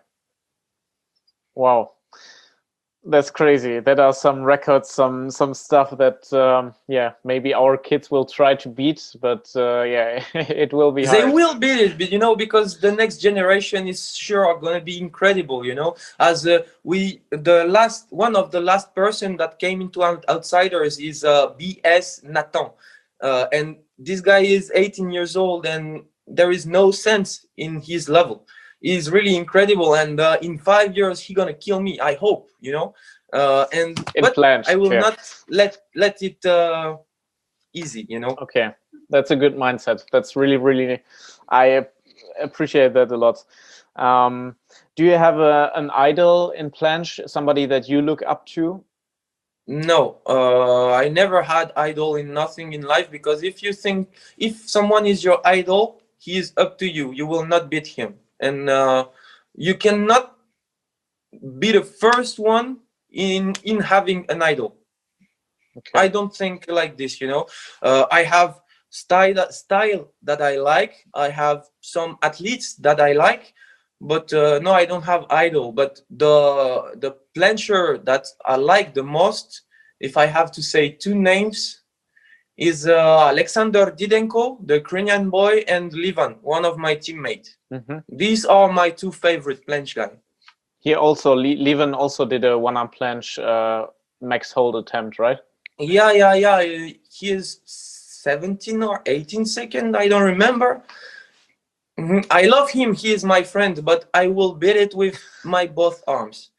Wow. That's crazy. That are some records, some some stuff that um, yeah, maybe our kids will try to beat, but uh, yeah, it will be hard. They will beat it, but you know, because the next generation is sure going to be incredible. You know, as uh, we the last one of the last person that came into Outsiders is uh, B S Nathan, uh, and this guy is eighteen years old, and there is no sense in his level. He's really incredible, and uh, in five years he's gonna kill me. I hope, you know. Uh, and in but planche, I will yeah. not let let it uh, easy, you know. Okay, that's a good mindset. That's really, really, I appreciate that a lot. Um, do you have a, an idol in planche, somebody that you look up to? No, uh, I never had idol in nothing in life, because if you think if someone is your idol, he is up to you. You will not beat him. And uh, you cannot be the first one in in having an idol. Okay. I don't think like this, you know. Uh, I have style style that I like. I have some athletes that I like, but uh, no, I don't have idol. But the the plancher that I like the most, if I have to say two names, is uh, Alexander Didenko, the Ukrainian boy, and Livan, one of my teammates. Mm-hmm. These are my two favorite planche guys. He also, Livan also did a one-arm planche uh, max hold attempt, right? Yeah, yeah, yeah. He is seventeen or eighteen seconds. I don't remember. Mm-hmm. I love him. He is my friend, but I will beat it with my both arms.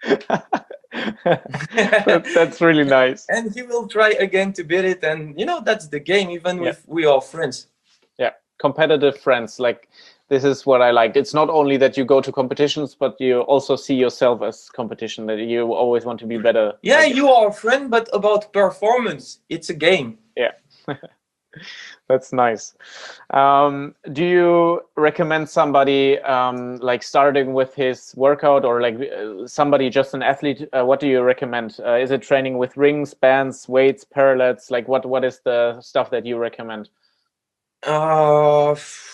that's, that's really nice. And he will try again to beat it, and you know, that's the game, even yeah. if we are friends. Yeah, competitive friends. Like, this is what I like. It's not only that you go to competitions, but you also see yourself as competition, that you always want to be better. Yeah, like, you are a friend, but about performance, it's a game. Yeah. That's nice. Um, do you recommend somebody um, like starting with his workout, or like uh, somebody just an athlete? Uh, what do you recommend? Uh, is it training with rings, bands, weights, parallettes? Like what? What is the stuff that you recommend? Uh,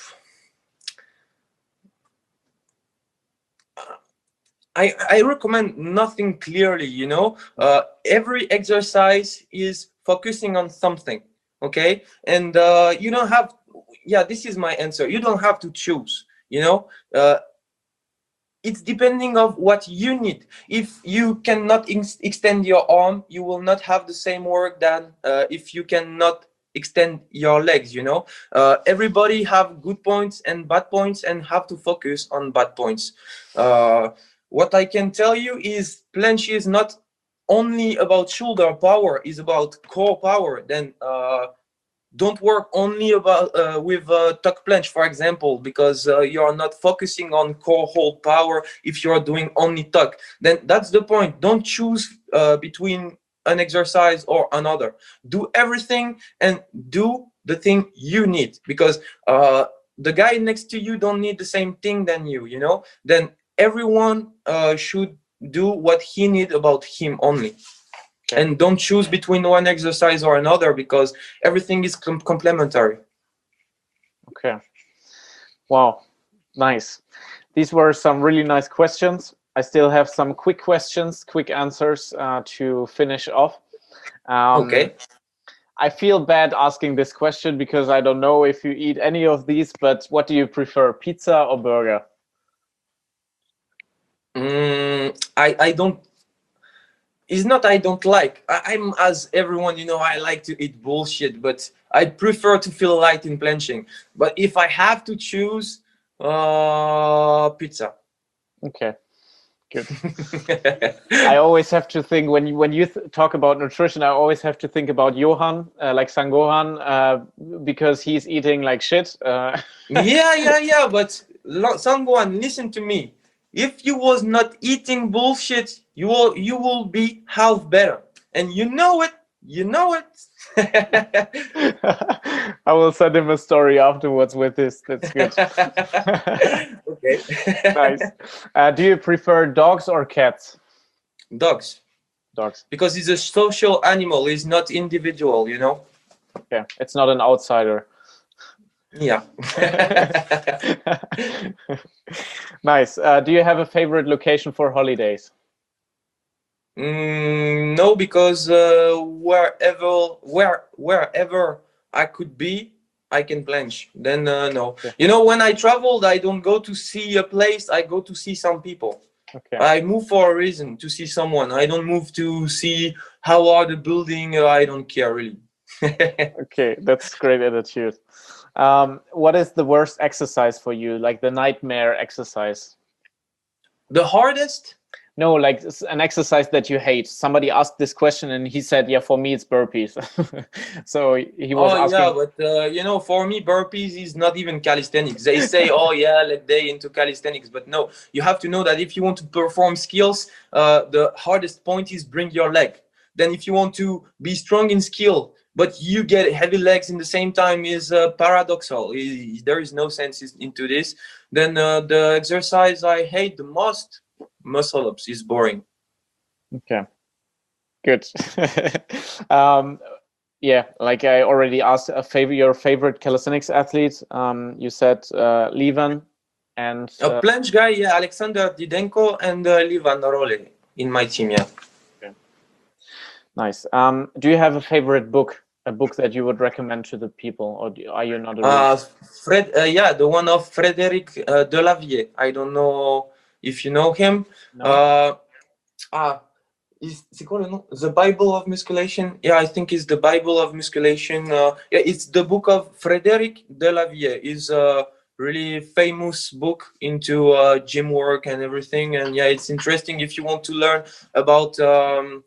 I I recommend nothing clearly. You know, uh, every exercise is focusing on something. Okay, and uh, you don't have, yeah, this is my answer. You don't have to choose, you know. Uh, it's depending of what you need. If you cannot extend your arm, you will not have the same work than uh, if you cannot extend your legs, you know. Uh, everybody have good points and bad points, and have to focus on bad points. Uh, what I can tell you is planche is not only about shoulder power, is about core power. Then uh, don't work only about uh, with uh, tuck planche, for example, because uh, you are not focusing on core hold power. If you are doing only tuck, then that's the point. Don't choose uh, between an exercise or another. Do everything and do the thing you need, because uh, the guy next to you don't need the same thing than you, you know. Then everyone uh, should do what he needs about him only. Okay. And don't choose between one exercise or another, because everything is com complementary. Okay. Wow. Nice. These were some really nice questions. I still have some quick questions, quick answers uh, to finish off. Um, Okay. I feel bad asking this question because I don't know if you eat any of these, but what do you prefer, pizza or burger? Mm, I I don't. It's not I don't like. I, I'm as everyone, you know, I like to eat bullshit, but I prefer to feel light in planching. But if I have to choose, uh, pizza. Okay, good. I always have to think when you when you th talk about nutrition, I always have to think about Johan, uh, like Sangohan, uh, because he's eating like shit. Uh, Yeah, yeah, yeah. But lo- someone listen to me. If you was not eating bullshit, you will you will be half better, and you know it. You know it. I will send him a story afterwards with this. That's good. Okay. Nice. Uh, do you prefer dogs or cats? Dogs, Dogs. because it's a social animal. It's not individual. You know. Okay, it's not an outsider. Yeah. Nice. Uh, do you have a favorite location for holidays? Mm, no, because uh, wherever where wherever I could be, I can planche. Then uh, no, Okay. you know, when I traveled, I don't go to see a place. I go to see some people. Okay. I move for a reason, to see someone. I don't move to see how are the building. Uh, I don't care really. Okay, that's great attitude. Um, what is the worst exercise for you? Like the nightmare exercise? The hardest. No, like s- an exercise that you hate. Somebody asked this question and he said, "Yeah, for me it's burpees." So he was Oh yeah, asking. but uh, you know, for me, burpees is not even calisthenics. They say, "Oh yeah, like they into calisthenics," but no. You have to know that if you want to perform skills, uh, the hardest point is bring your leg. Then, if you want to be strong in skill, but you get heavy legs in the same time, is uh, paradoxal. I- there is no sense is- into this. Then uh, the exercise I hate the most, muscle ups, is boring. Okay, good. um, yeah, like I already asked, a favor your favorite calisthenics athlete. Um, you said uh, Levan and A uh, planche guy, yeah, Alexander Didenko and uh, Livan Norole in my team, yeah. nice. Um, do you have a favorite book, a book that you would recommend to the people, or do, are you not a reader? Uh, Fred, uh, yeah, the one of Frédéric uh, Delavier. I don't know if you know him. No. Uh, ah, is, c'est quoi le nom? The Bible of Musculation. Yeah, I think it's the Bible of Musculation. Uh, yeah, it's the book of Frédéric Delavier. Is a really famous book into uh, gym work and everything. And yeah, it's interesting if you want to learn about. Um,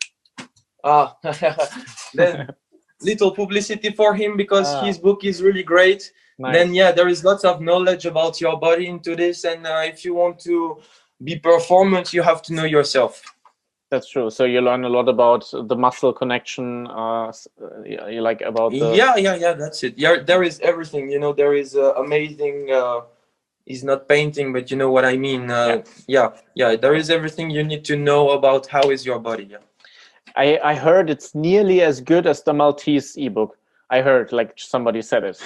ah, then little publicity for him because Ah, his book is really great. nice. Then yeah, there is lots of knowledge about your body into this, and uh, if you want to be performant, you have to know yourself. That's true. So you learn a lot about the muscle connection. Uh, s- uh, yeah, you like about the. Yeah, yeah, yeah. That's it. Yeah, there is everything. You know, there is uh, amazing. Uh, is not painting, but you know what I mean. Uh, yeah. yeah, yeah. There is everything you need to know about how is your body. Yeah. I I heard it's nearly as good as the Maltese ebook. I heard like somebody said it.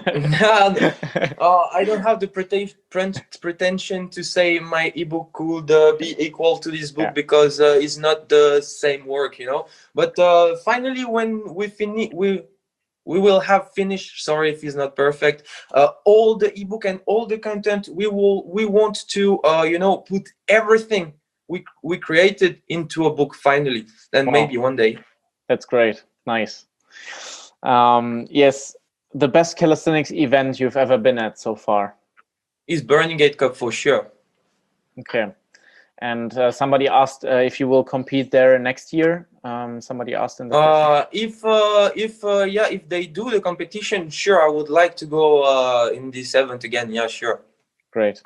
uh, I don't have the prete- pretension to say my ebook could uh, be equal to this book Yeah. because uh, it's not the same work, you know. But uh, finally, when we finish, we we will have finished. Sorry if it's not perfect. Uh, all the ebook and all the content we will we want to uh, you know put everything we we created into a book finally. Then Wow. maybe one day. That's great. Nice. Um, yes, the best calisthenics event you've ever been at so far. Is Burning Gate Cup for sure. Okay. And uh, somebody asked uh, if you will compete there next year. Um, somebody asked in the question. Uh, if uh, if uh, yeah, if they do the competition, sure, I would like to go uh, in this event again. Yeah, sure. Great.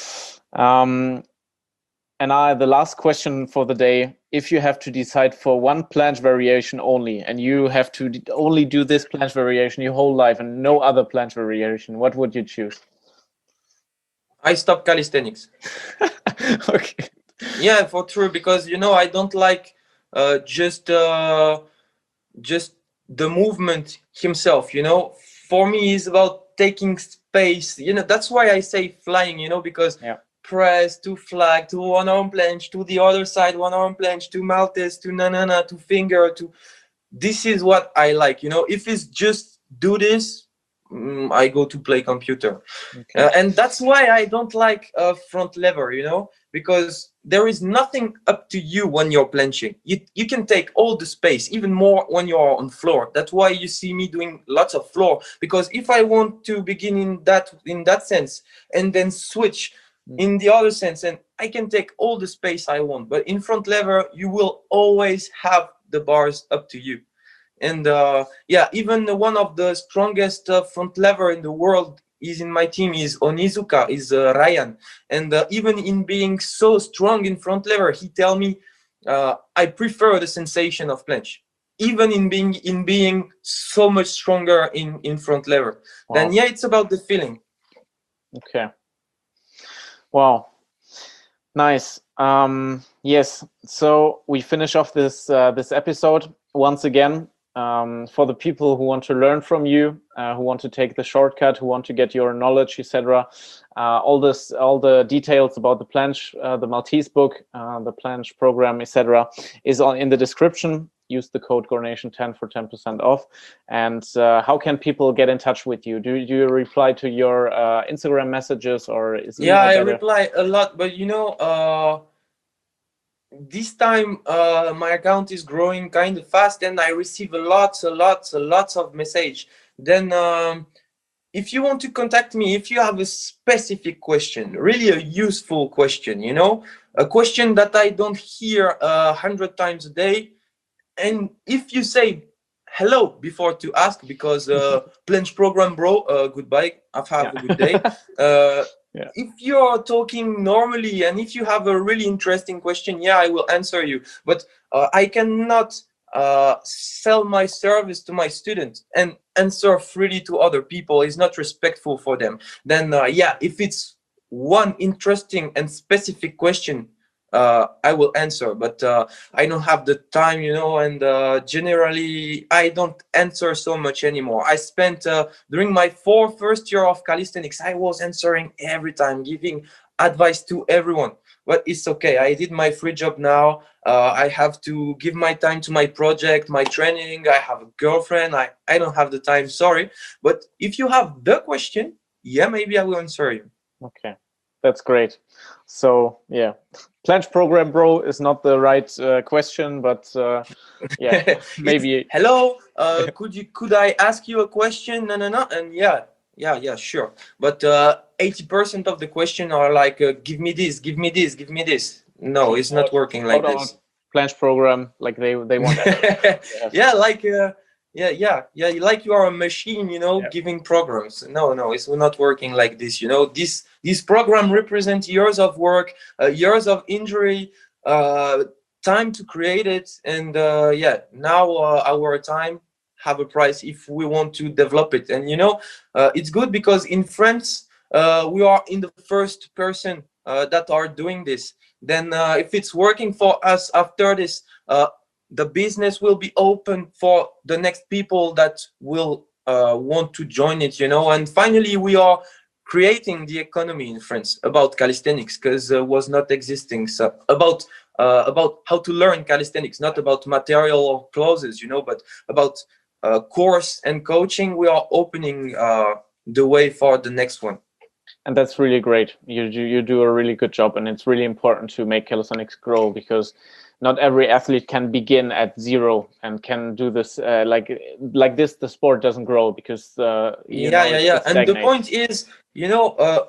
Um, and I, the last question for the day: if you have to decide for one planche variation only, and you have to d- only do this planche variation your whole life and no other planche variation, what would you choose? I stop calisthenics. Okay. Yeah, for true, because you know I don't like uh, just uh, just the movement himself. You know, for me, it's about taking space. You know, that's why I say flying, you know, because Yeah. press to flag to one arm planche to the other side, one arm planche to Maltese to na na na to finger to. This is what I like, you know. If it's just do this, mm, I go to play computer. Okay. Uh, and that's why I don't like uh, front lever, you know, because there is nothing up to you when you're planching. You you can take all the space, even more when you're on floor. That's why you see me doing lots of floor, because if I want to begin in that in that sense and then switch in the other sense, and I can take all the space I want. But in front lever, you will always have the bars up to you. And uh, yeah, even one of the strongest uh, front lever in the world is in my team is Onizuka, is uh, Ryan. And uh, even in being so strong in front lever, he tell me uh, I prefer the sensation of planche, even in being in being so much stronger in in front lever. Wow. Then yeah, it's about the feeling. Okay. Wow. Nice. Um, yes. So we finish off this uh, this episode once again. Um, for the people who want to learn from you, uh, who want to take the shortcut, who want to get your knowledge, et cetera. Uh, all this, all the details about the planche, uh, the Maltese book, uh, the planche program, et cetera, is on in the description. Use the code Gornation ten for ten percent off. And uh, how can people get in touch with you? Do, do you reply to your uh, Instagram messages, or is Yeah, I better? reply a lot, but you know, uh, this time uh, my account is growing kind of fast, and I receive a lot, a lot, a lots of message. Then, um, if you want to contact me, if you have a specific question, really a useful question, you know, a question that I don't hear a hundred times a day, and if you say hello before to ask, because uh, planche program, bro, uh, goodbye, have, have Yeah. a good day. Uh, Yeah. If you're talking normally and if you have a really interesting question, yeah, I will answer you. But uh, I cannot uh, sell my service to my students and answer freely to other people. It's not respectful for them. Then, uh, yeah, if it's one interesting and specific question, uh, I will answer. But uh, I don't have the time, you know, and uh, generally I don't answer so much anymore. I spent uh, during my four first year of calisthenics, I was answering every time, giving advice to everyone. But it's okay. I did my free job now. Uh, I have to give my time to my project, my training. I have a girlfriend. I, I don't have the time. Sorry. But if you have the question, yeah, maybe I will answer you. Okay, that's great. So yeah, planche program, bro, is not the right uh, question, but uh, yeah, maybe. Hello, uh, could you could I ask you a question? No, no, no, and yeah, yeah, yeah, sure. But uh, eighty percent of the question are like, uh, give me this, give me this, give me this. No, it's not working like this. Planche program, like they they want. Yeah, like uh, yeah, yeah, yeah, like you are a machine, you know, Yeah. giving programs. No, no, it's not working like this. You know, this this program represents years of work, uh, years of injury, uh, time to create it, and uh, yeah, now uh, our time have a price if we want to develop it. And you know, uh, it's good because in France uh, we are in the first person uh, that are doing this. Then uh, if it's working for us after this, uh, the business will be open for the next people that will uh, want to join it, you know. And finally we are creating the economy in France about calisthenics, because it uh, was not existing. So about uh, about how to learn calisthenics, not about material or clothes, you know, but about uh, course and coaching. We are opening uh, the way for the next one. And that's really great. You do you do a really good job, and it's really important to make calisthenics grow, because not every athlete can begin at zero and can do this uh, like like this. The sport doesn't grow because uh, you yeah, know, yeah, it, yeah. it And the stagnates. point is, you know, uh,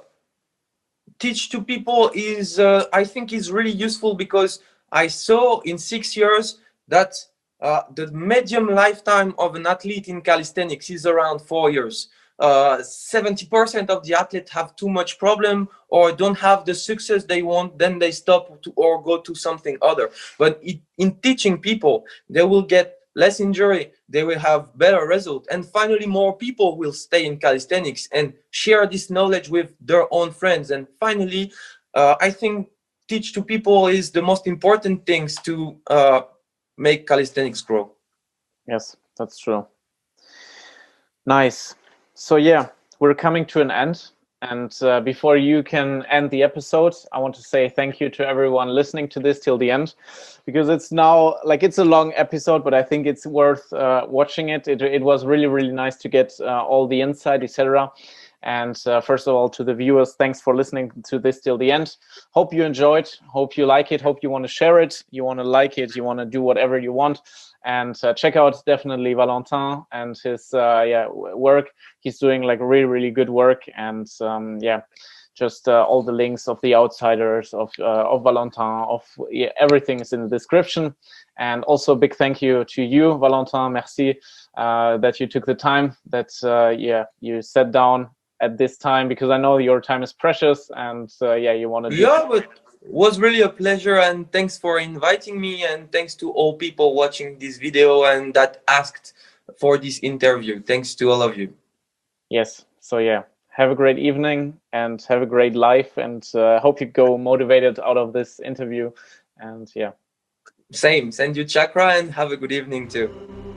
teach to people is uh, I think is really useful, because I saw in six years that uh, the medium lifetime of an athlete in calisthenics is around four years. Uh, seventy percent of the athletes have too much problem or don't have the success they want, then they stop to, or go to something other. But it, in teaching people, they will get less injury, they will have better result, and finally more people will stay in calisthenics and share this knowledge with their own friends. And finally, uh, I think teach to people is the most important things to uh, make calisthenics grow. Yes, that's true. Nice. So yeah, we're coming to an end. And uh, before you can end the episode, I want to say thank you to everyone listening to this till the end, because it's now like it's a long episode, but I think it's worth uh, watching it. it. It was really, really nice to get uh, all the insight, et cetera. And uh, first of all, to the viewers, thanks for listening to this till the end. Hope you enjoyed. Hope you like it. Hope you want to share it. You want to like it. You want to do whatever you want. And uh, check out definitely Valentin and his uh, yeah work. He's doing like really, really good work. And um, yeah, just uh, all the links of the outsiders, of uh, of Valentin, of yeah, everything is in the description. And also a big thank you to you, Valentin. Merci uh, that you took the time. That uh, yeah, you sat down at this time, because I know your time is precious, and uh, yeah, you want to do Yeah, but it was really a pleasure, and thanks for inviting me, and thanks to all people watching this video and that asked for this interview. Thanks to all of you. Yes. So yeah, have a great evening and have a great life, and uh, hope you go motivated out of this interview. And yeah, Same. Send you chakra and have a good evening too.